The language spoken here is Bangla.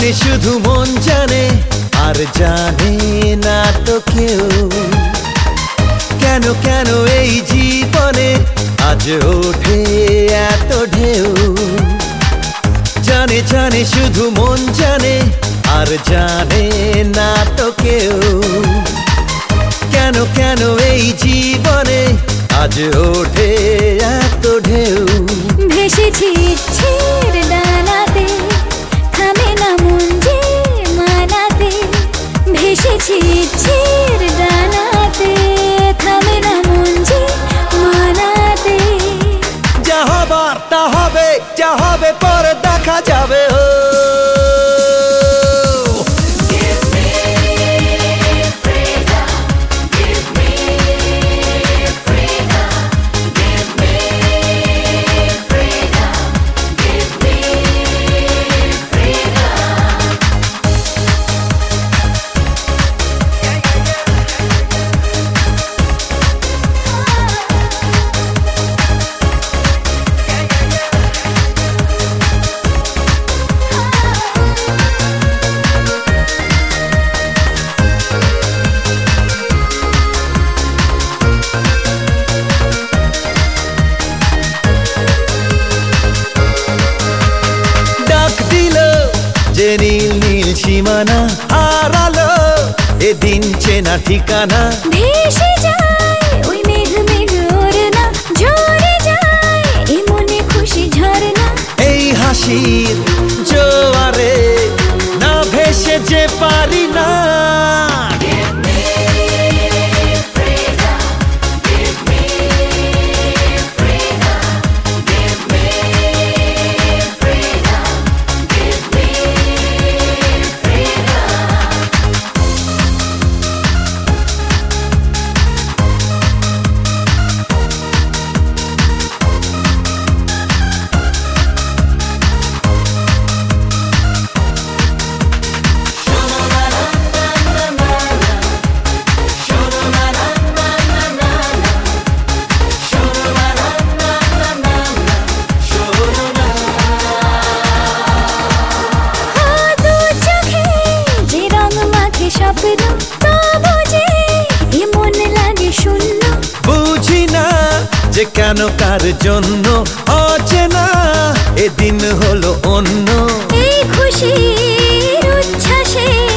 জানে শুধু মন জানে, আর জানে না তো কেউ। কেন কেন এই জীবনে আজ ওঠে এত ঢেউ। জানে জানে শুধু মন জানে, আর জানে না তো কেউ। কেন কেন এই জীবনে আজ ওঠে এত ঢেউ। ভেসেছি ইচ্ছের ডানাতে, থামে না মন যে মানাতে। ভেসেছি ইচ্ছের ডানাতে, থামে না মন যে মানাতে। যা হবার তা হবে, যা হবে পরে দেখা যাবে। ও যে নীল নীল সীমানা হারালো এদিন চেনা ঠিকানা। ভেসে যায় ওই মেঘ মেঘ ওড়না, ঝরে যায় এই মনে খুশি ঝরনা। এই হাসির জোয়ারে না ভেসে যে পারি না। বুঝি না যে কেন কার জন্য অচেনা এদিন হলো অন্য। এই খুশির উচ্ছ্বাসে